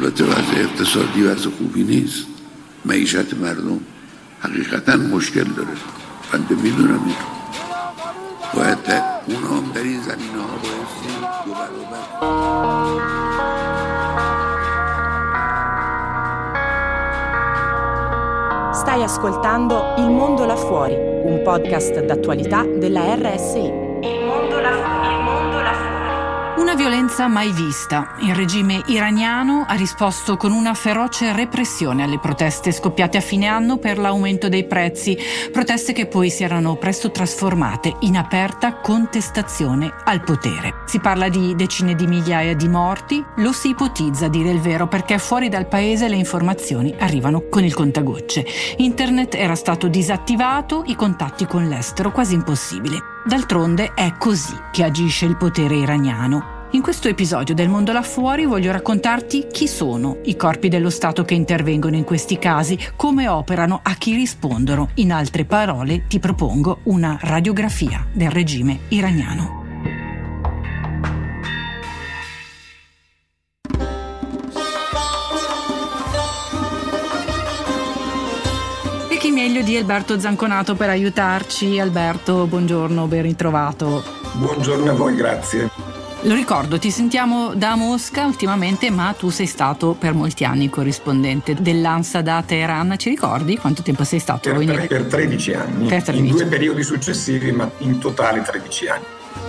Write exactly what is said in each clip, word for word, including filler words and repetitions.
البته وضع اقتصادی وضع خوبی نیست، معیشت مردم حقیقتا مشکل داره. بنده میدونم این باید اون هم در این زمینه ها بایستی دو برابر. Stai ascoltando Il Mondo Là Fuori, un podcast d'attualità della R S I. Il Mondo Là Fuori, il Mondo Là Fuori. Una violenza mai vista. Il regime iraniano ha risposto con una feroce repressione alle proteste scoppiate a fine anno per l'aumento dei prezzi, proteste che poi si erano presto trasformate in aperta contestazione al potere. Si parla di decine di migliaia di morti, lo si ipotizza, a dire il vero, perché fuori dal paese le informazioni arrivano con il contagocce. Internet era stato disattivato, i contatti con l'estero quasi impossibili. D'altronde è così che agisce il potere iraniano. In questo episodio del Mondo Là Fuori voglio raccontarti chi sono i corpi dello Stato che intervengono in questi casi, come operano, a chi rispondono. In altre parole, ti propongo una radiografia del regime iraniano. Chi meglio di Alberto Zanconato per aiutarci? Alberto, buongiorno, ben ritrovato. Buongiorno a voi, grazie. Lo ricordo, ti sentiamo da Mosca ultimamente, ma tu sei stato per molti anni corrispondente dell'ANSA da Teheran. Ci ricordi quanto tempo sei stato? Per, tre, per tredici anni, per tredici. In due periodi successivi, ma in totale tredici anni.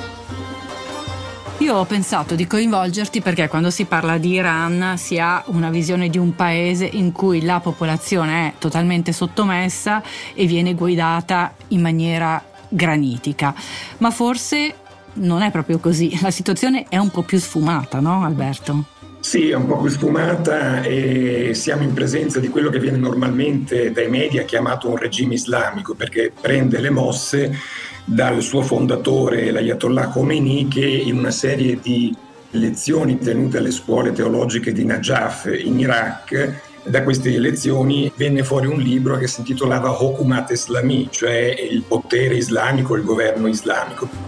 Io ho pensato di coinvolgerti perché quando si parla di Iran si ha una visione di un paese in cui la popolazione è totalmente sottomessa e viene guidata in maniera granitica. Ma forse non è proprio così, la situazione è un po' più sfumata, no Alberto? Sì, è un po' più sfumata e siamo in presenza di quello che viene normalmente dai media chiamato un regime islamico, perché prende le mosse dal suo fondatore, l'Ayatollah Khomeini, che in una serie di lezioni tenute alle scuole teologiche di Najaf in Iraq, da queste lezioni venne fuori un libro che si intitolava Hukumat Islami, cioè il potere islamico, il governo islamico.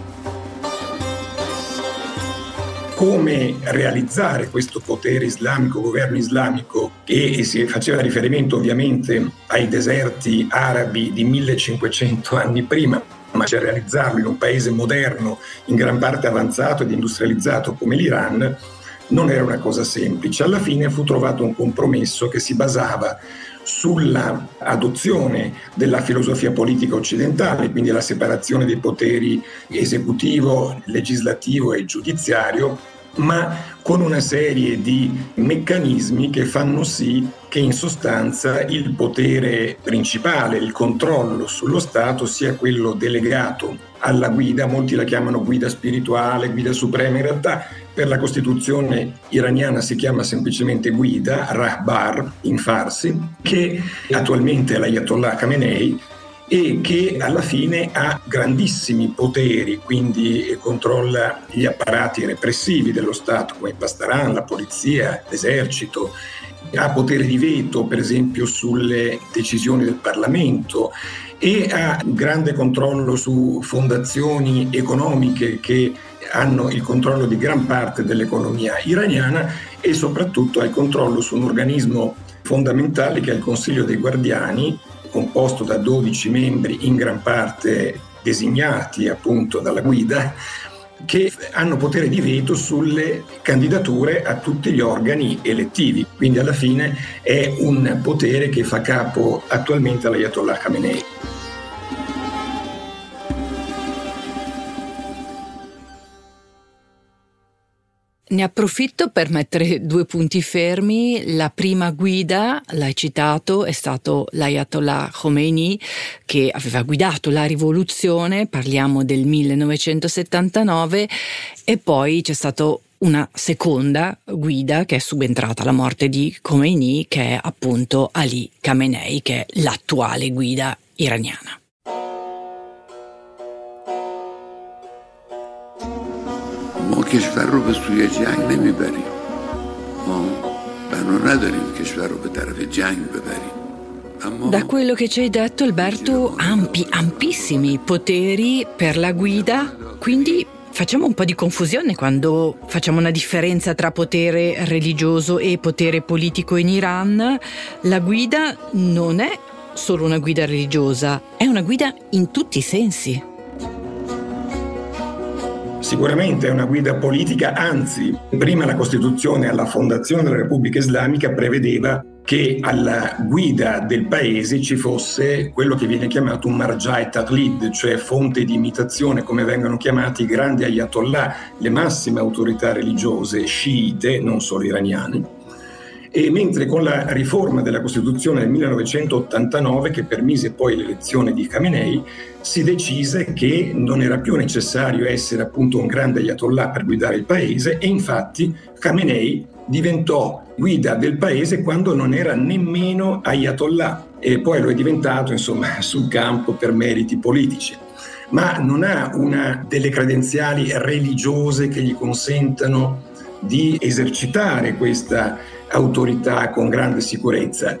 Come realizzare questo potere islamico, governo islamico, che si faceva riferimento ovviamente ai deserti arabi di millecinquecento anni prima, ma c'è realizzarlo in un paese moderno, in gran parte avanzato ed industrializzato come l'Iran, non era una cosa semplice. Alla fine fu trovato un compromesso che si basava sulla adozione della filosofia politica occidentale, quindi la separazione dei poteri esecutivo, legislativo e giudiziario, ma con una serie di meccanismi che fanno sì che in sostanza il potere principale, il controllo sullo Stato sia quello delegato alla guida, molti la chiamano guida spirituale, guida suprema, in realtà per la Costituzione iraniana si chiama semplicemente guida, Rahbar in farsi, che attualmente è l'Ayatollah Khamenei e che alla fine ha grandissimi poteri, quindi controlla gli apparati repressivi dello Stato come il Pasdaran, la polizia, l'esercito, ha potere di veto per esempio sulle decisioni del Parlamento e ha grande controllo su fondazioni economiche che hanno il controllo di gran parte dell'economia iraniana e soprattutto ha il controllo su un organismo fondamentale che è il Consiglio dei Guardiani, composto da dodici membri in gran parte designati appunto dalla guida, che hanno potere di veto sulle candidature a tutti gli organi elettivi. Quindi alla fine è un potere che fa capo attualmente all'Ayatollah Khamenei. Ne approfitto per mettere due punti fermi. La prima guida, l'hai citato, è stato l'Ayatollah Khomeini, che aveva guidato la rivoluzione, parliamo del millenovecentosettantanove, e poi c'è stato una seconda guida che è subentrata alla morte di Khomeini, che è appunto Ali Khamenei, che è l'attuale guida iraniana. ما کشور رو به سوی جنگ نمیبریم، ما بنا نداریم کشور رو به طرف جنگ ببریم. Da quello che ci hai detto, Alberto, ampi, ampissimi poteri per la guida, quindi Facciamo un po' di confusione quando facciamo una differenza tra potere religioso e potere politico in Iran. La guida non è solo una guida religiosa, è una guida in tutti i sensi. Sicuramente è una guida politica, anzi, prima la Costituzione alla fondazione della Repubblica Islamica prevedeva che alla guida del paese ci fosse quello che viene chiamato un marja' taqlid, cioè fonte di imitazione, come vengono chiamati i grandi ayatollah, le massime autorità religiose sciite, non solo iraniane. E mentre con la riforma della Costituzione del millenovecentottantanove, che permise poi l'elezione di Khamenei, si decise che non era più necessario essere appunto un grande ayatollah per guidare il paese, e infatti Khamenei diventò guida del paese quando non era nemmeno ayatollah, e poi lo è diventato insomma sul campo per meriti politici. Ma non ha una delle credenziali religiose che gli consentano di esercitare questa autorità con grande sicurezza.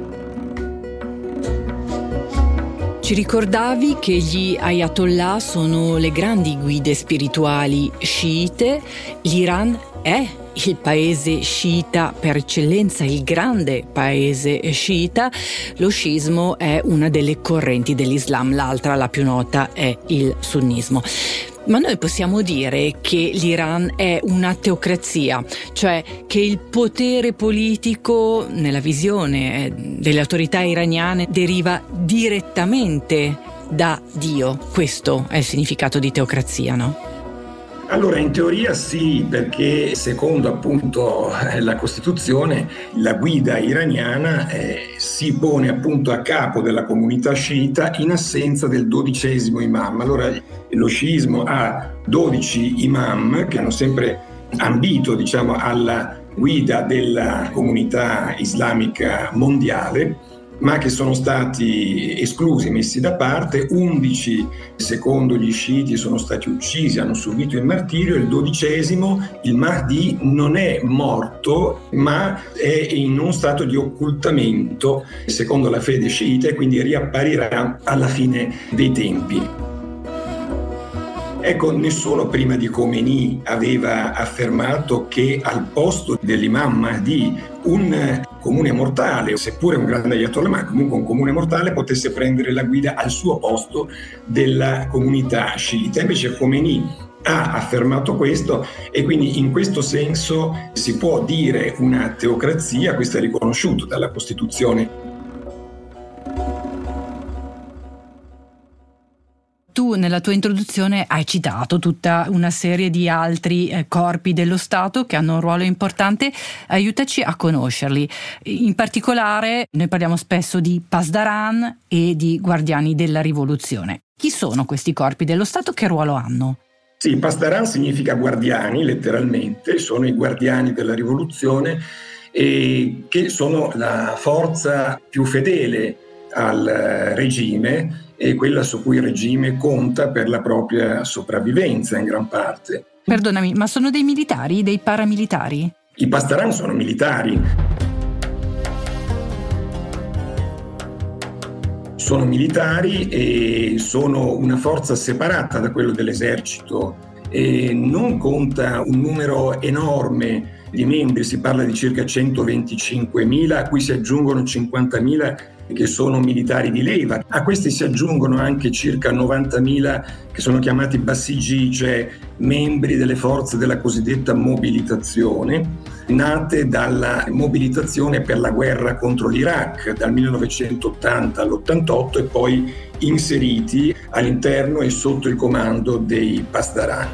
Ci ricordavi che gli ayatollah sono le grandi guide spirituali sciite. L'Iran è il paese sciita per eccellenza, il grande paese sciita. Lo sciismo è una delle correnti dell'Islam, l'altra, la più nota, è il sunnismo. Ma noi possiamo dire che l'Iran è una teocrazia, cioè che il potere politico, nella visione delle autorità iraniane, deriva direttamente da Dio. Questo è il significato di teocrazia, no? Allora, in teoria sì, perché secondo appunto la Costituzione la guida iraniana eh, si pone appunto a capo della comunità sciita in assenza del dodicesimo imam. Allora, lo sciismo ha dodici imam che hanno sempre ambito, diciamo, alla guida della comunità islamica mondiale, ma che sono stati esclusi, messi da parte. undici, secondo gli sciiti, sono stati uccisi, hanno subito il martirio. Il dodicesimo, il Mahdi, non è morto, ma è in uno stato di occultamento, secondo la fede sciita, e quindi riapparirà alla fine dei tempi. Ecco, nessuno prima di Khomeini aveva affermato che al posto dell'imam Mahdi un comune mortale, seppure un grande ayatollah, ma comunque un comune mortale, potesse prendere la guida al suo posto della comunità sciita. Invece Khomeini ha affermato questo, e quindi in questo senso si può dire una teocrazia. Questo è riconosciuto dalla Costituzione. Tu nella tua introduzione hai citato tutta una serie di altri eh, corpi dello Stato che hanno un ruolo importante. Aiutaci a conoscerli. In particolare noi parliamo spesso di Pasdaran e di Guardiani della Rivoluzione. Chi sono questi corpi dello Stato? Che ruolo hanno? Sì, Pasdaran significa guardiani, letteralmente, sono i guardiani della rivoluzione, e che sono la forza più fedele al regime e quella su cui il regime conta per la propria sopravvivenza in gran parte. Perdonami, ma sono dei militari, dei paramilitari? I Pasdaran sono militari. Sono militari e sono una forza separata da quello dell'esercito, e non conta un numero enorme di membri, si parla di circa centoventicinquemila, a cui si aggiungono cinquantamila che sono militari di leva. A questi si aggiungono anche circa novantamila che sono chiamati Basiji, cioè membri delle forze della cosiddetta mobilitazione, nate dalla mobilitazione per la guerra contro l'Iraq dal millenovecentottanta all'ottantotto, e poi inseriti all'interno e sotto il comando dei Pasdaran.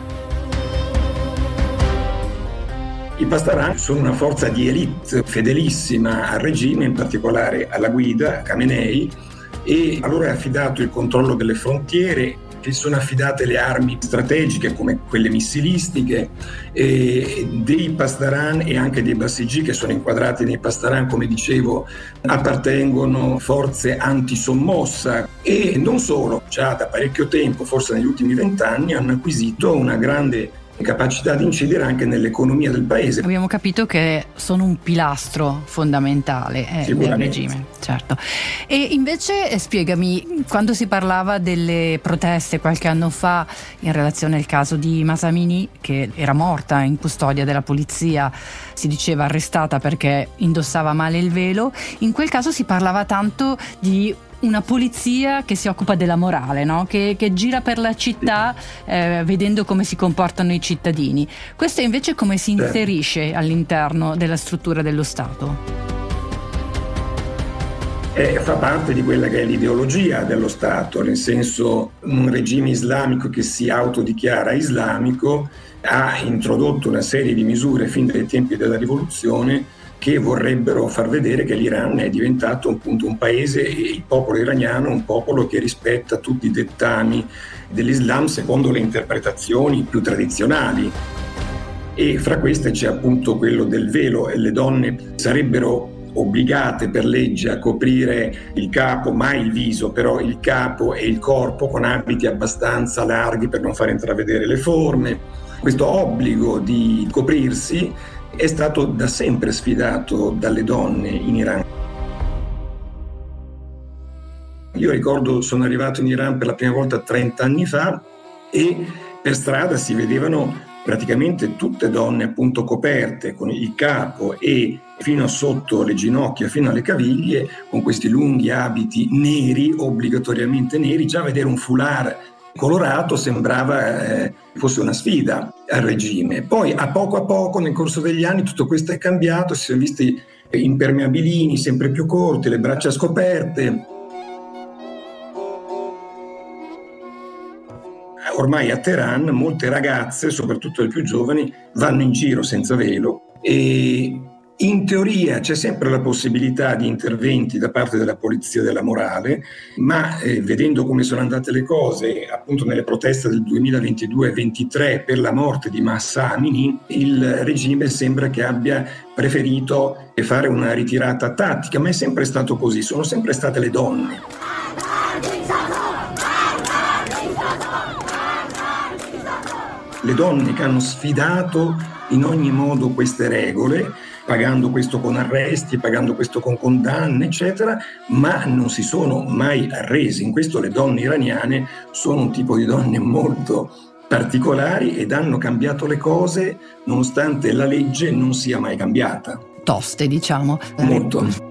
I Pasdaran sono una forza di élite fedelissima al regime, in particolare alla guida, Khamenei, e a loro è affidato il controllo delle frontiere, che sono affidate le armi strategiche come quelle missilistiche, e dei Pasdaran e anche dei Basiji, che sono inquadrati nei Pasdaran, come dicevo, appartengono forze antisommossa, e non solo, già da parecchio tempo, forse negli ultimi vent'anni, hanno acquisito una grande capacità di incidere anche nell'economia del paese. Abbiamo capito che sono un pilastro fondamentale eh, del regime, certo. E invece eh, spiegami, quando si parlava delle proteste qualche anno fa in relazione al caso di Mahsa Amini, che era morta in custodia della polizia, si diceva arrestata perché indossava male il velo, in quel caso si parlava tanto di una polizia che si occupa della morale, no? che, che gira per la città eh, vedendo come si comportano i cittadini. Questo invece come si inserisce all'interno della struttura dello Stato? Eh, fa parte di quella che è l'ideologia dello Stato, nel senso un regime islamico che si autodichiara islamico ha introdotto una serie di misure fin dai tempi della rivoluzione che vorrebbero far vedere che l'Iran è diventato appunto un paese, e il popolo iraniano un popolo che rispetta tutti i dettami dell'Islam secondo le interpretazioni più tradizionali. E fra queste c'è appunto quello del velo, e le donne sarebbero obbligate per legge a coprire il capo, mai il viso, però il capo e il corpo con abiti abbastanza larghi per non far intravedere le forme. Questo obbligo di coprirsi è stato da sempre sfidato dalle donne in Iran. Io ricordo, sono arrivato in Iran per la prima volta trenta anni fa e per strada si vedevano praticamente tutte donne appunto coperte con il capo e fino a sotto le ginocchia, fino alle caviglie, con questi lunghi abiti neri, obbligatoriamente neri. Già vedere un foulard colorato sembrava eh, fosse una sfida al regime. Poi a poco a poco nel corso degli anni tutto questo è cambiato, si sono visti impermeabilini sempre più corti, le braccia scoperte. Ormai a Teheran molte ragazze, soprattutto le più giovani, vanno in giro senza velo e in teoria c'è sempre la possibilità di interventi da parte della polizia della morale, ma eh, vedendo come sono andate le cose appunto nelle proteste del duemilaventidue ventitré per la morte di Mahsa Amini, il regime sembra che abbia preferito fare una ritirata tattica, ma è sempre stato così, sono sempre state le donne. Le donne che hanno sfidato in ogni modo queste regole, pagando questo con arresti, pagando questo con condanne, eccetera, ma non si sono mai arresi. In questo le donne iraniane sono un tipo di donne molto particolari ed hanno cambiato le cose nonostante la legge non sia mai cambiata. Toste, diciamo. Molto.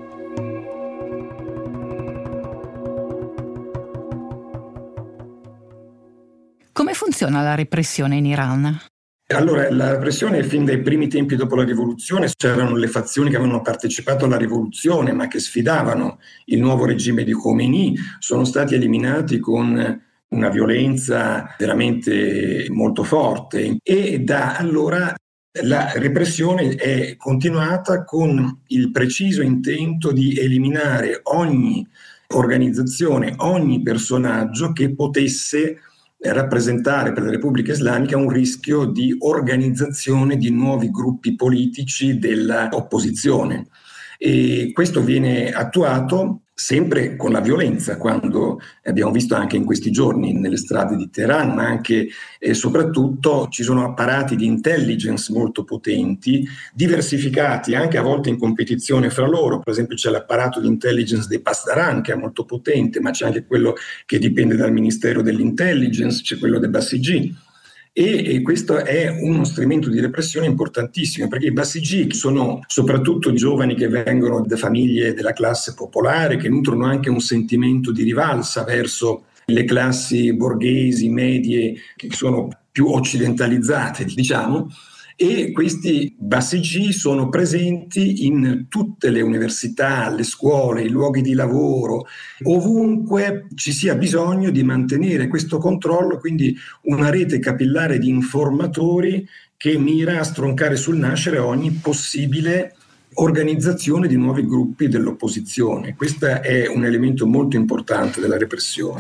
Come funziona la repressione in Iran? Allora, la repressione fin dai primi tempi dopo la rivoluzione, c'erano le fazioni che avevano partecipato alla rivoluzione ma che sfidavano il nuovo regime di Khomeini, sono stati eliminati con una violenza veramente molto forte e da allora la repressione è continuata con il preciso intento di eliminare ogni organizzazione, ogni personaggio che potesse rappresentare per la Repubblica Islamica un rischio di organizzazione di nuovi gruppi politici dell'opposizione. E questo viene attuato sempre con la violenza, quando abbiamo visto anche in questi giorni nelle strade di Teheran, ma anche e soprattutto ci sono apparati di intelligence molto potenti, diversificati anche a volte in competizione fra loro. Per esempio c'è l'apparato di intelligence dei Pasdaran che è molto potente, ma c'è anche quello che dipende dal Ministero dell'Intelligence, c'è quello dei Basiji. E, e questo è uno strumento di repressione importantissimo, perché i Basiji sono soprattutto giovani che vengono da famiglie della classe popolare, che nutrono anche un sentimento di rivalsa verso le classi borghesi, medie, che sono più occidentalizzate, diciamo, e questi Basiji sono presenti in tutte le università, le scuole, i luoghi di lavoro, ovunque ci sia bisogno di mantenere questo controllo, quindi una rete capillare di informatori che mira a stroncare sul nascere ogni possibile organizzazione di nuovi gruppi dell'opposizione. Questo è un elemento molto importante della repressione.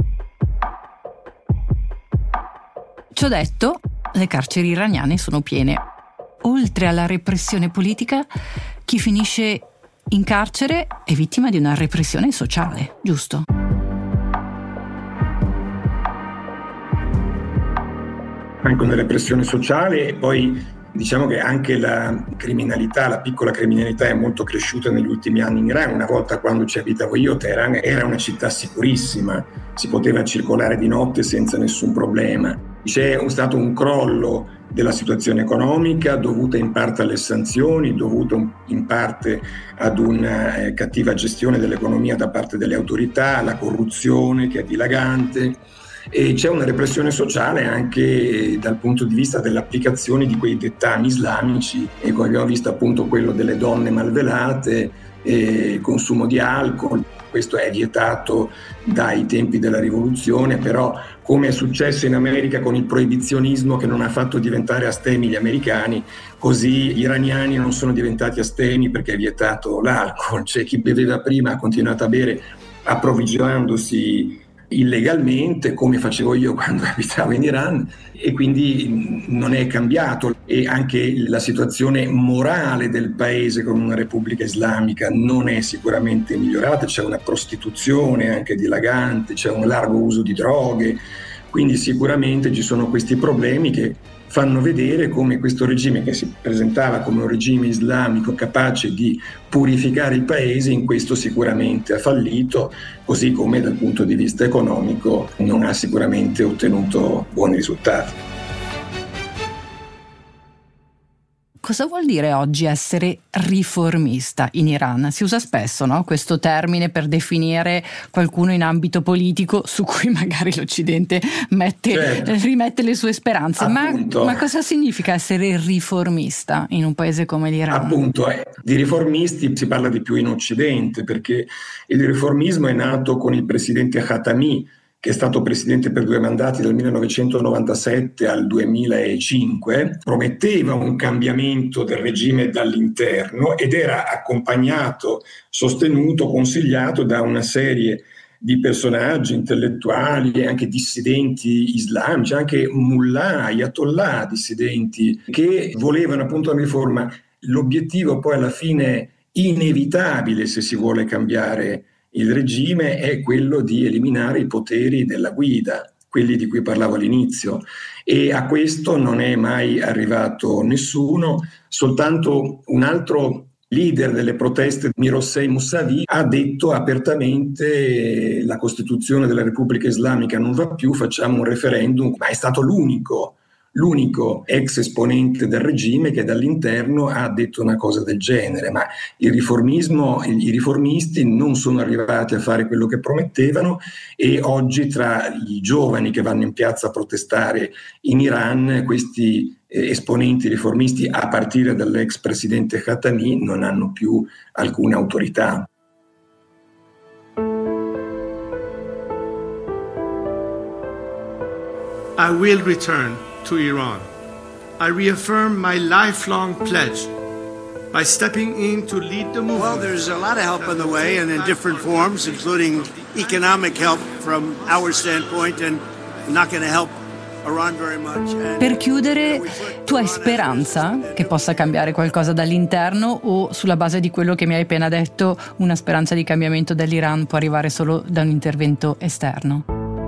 Ciò detto, le carceri iraniane sono piene. Oltre alla repressione politica, chi finisce in carcere è vittima di una repressione sociale, giusto? anche una repressione sociale, e poi diciamo che anche la criminalità, la piccola criminalità è molto cresciuta negli ultimi anni in Iran. Una volta, quando ci abitavo io, Teheran era una città sicurissima, si poteva circolare di notte senza nessun problema. C'è stato un crollo della situazione economica dovuta in parte alle sanzioni, dovuto in parte ad una eh, cattiva gestione dell'economia da parte delle autorità, la corruzione che è dilagante. E c'è una repressione sociale anche dal punto di vista dell'applicazione di quei dettami islamici, e come abbiamo visto appunto quello delle donne malvelate, eh, consumo di alcol. Questo è vietato dai tempi della rivoluzione, però come è successo in America con il proibizionismo che non ha fatto diventare astemi gli americani, così gli iraniani non sono diventati astemi perché è vietato l'alcol. Cioè, chi beveva prima ha continuato a bere approvvigionandosi illegalmente, come facevo io quando abitavo in Iran, e quindi non è cambiato. E anche la situazione morale del paese con una repubblica islamica non è sicuramente migliorata, c'è una prostituzione anche dilagante, c'è un largo uso di droghe, quindi sicuramente ci sono questi problemi che fanno vedere come questo regime, che si presentava come un regime islamico capace di purificare il paese, in questo sicuramente ha fallito, così come dal punto di vista economico non ha sicuramente ottenuto buoni risultati. Cosa vuol dire oggi essere riformista in Iran? Si usa spesso, no? Questo termine per definire qualcuno in ambito politico su cui magari l'Occidente mette, certo. rimette le sue speranze. Ma, ma cosa significa essere riformista in un paese come l'Iran? Appunto, eh, di riformisti si parla di più in Occidente, perché il riformismo è nato con il presidente Khatami, che è stato presidente per due mandati dal millenovecentonovantasette al duemilacinque, prometteva un cambiamento del regime dall'interno ed era accompagnato, sostenuto, consigliato da una serie di personaggi intellettuali e anche dissidenti islamici, anche mullah, ayatollah dissidenti, che volevano appunto una riforma. L'obiettivo poi alla fine inevitabile, se si vuole cambiare il regime, è quello di eliminare i poteri della guida, quelli di cui parlavo all'inizio, e a questo non è mai arrivato nessuno. Soltanto un altro leader delle proteste, Mirosei Mousavi, ha detto apertamente: la Costituzione della Repubblica Islamica non va più, facciamo un referendum. Ma è stato l'unico l'unico ex esponente del regime che dall'interno ha detto una cosa del genere. Ma il riformismo, i riformisti non sono arrivati a fare quello che promettevano, e oggi tra i giovani che vanno in piazza a protestare in Iran, questi eh, esponenti riformisti, a partire dall'ex presidente Khatami, non hanno più alcuna autorità. I will return to Iran. I reaffirm my lifelong pledge by stepping in to lead the movement. Well, there's a lot of help on the way and in different forms, including economic help from our standpoint, and not going to help Iran very much. And per chiudere, tu hai speranza che possa cambiare qualcosa dall'interno, o sulla base di quello che mi hai appena detto una speranza di cambiamento dell'Iran può arrivare solo da un intervento esterno?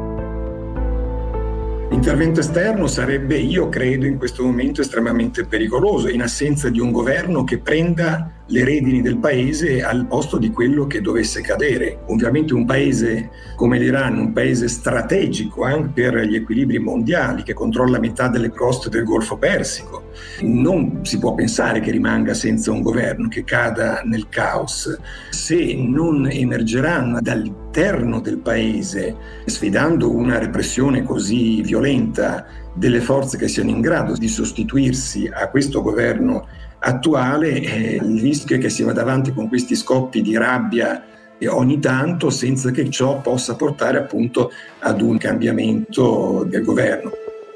L'intervento esterno sarebbe, io credo, in questo momento estremamente pericoloso, in assenza di un governo che prenda le redini del paese al posto di quello che dovesse cadere. Ovviamente un paese come l'Iran, un paese strategico anche per gli equilibri mondiali, che controlla metà delle coste del Golfo Persico, non si può pensare che rimanga senza un governo, che cada nel caos. Se non emergeranno dall'interno del paese, sfidando una repressione così violenta, delle forze che siano in grado di sostituirsi a questo governo attuale, eh, il rischio è che si vada avanti con questi scoppi di rabbia eh, ogni tanto, senza che ciò possa portare appunto ad un cambiamento del governo.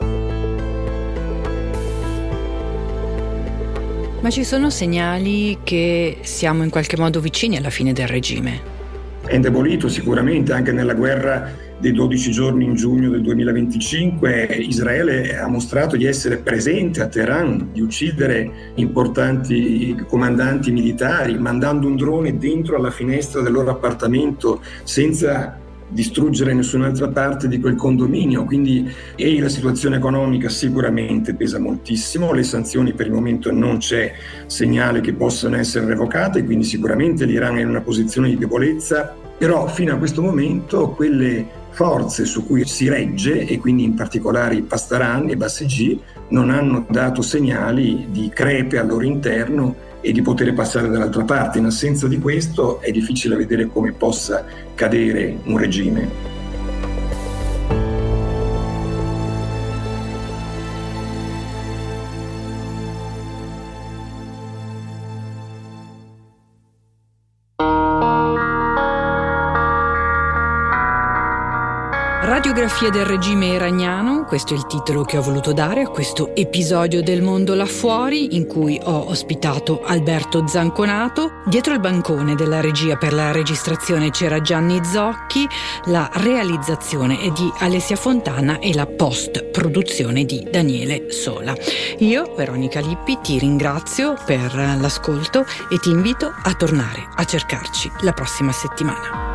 Ma ci sono segnali che siamo in qualche modo vicini alla fine del regime? È indebolito sicuramente. Anche nella guerra dei dodici giorni in giugno del duemilaventicinque Israele ha mostrato di essere presente a Teheran, di uccidere importanti comandanti militari, mandando un drone dentro alla finestra del loro appartamento senza distruggere nessun'altra parte di quel condominio, quindi e la situazione economica sicuramente pesa moltissimo, le sanzioni per il momento non c'è segnale che possano essere revocate, quindi sicuramente l'Iran è in una posizione di debolezza, però fino a questo momento quelle forze su cui si regge, e quindi in particolare i Pasdaran e Basij, non hanno dato segnali di crepe al loro interno e di poter passare dall'altra parte. In assenza di questo è difficile vedere come possa cadere un regime. Radiografie del regime iraniano, questo è il titolo che ho voluto dare a questo episodio del Mondo là fuori, in cui ho ospitato Alberto Zanconato. Dietro il bancone della regia per la registrazione c'era Gianni Zocchi, la realizzazione è di Alessia Fontana e la post-produzione di Daniele Sola. Io, Veronica Lippi, ti ringrazio per l'ascolto e ti invito a tornare a cercarci la prossima settimana.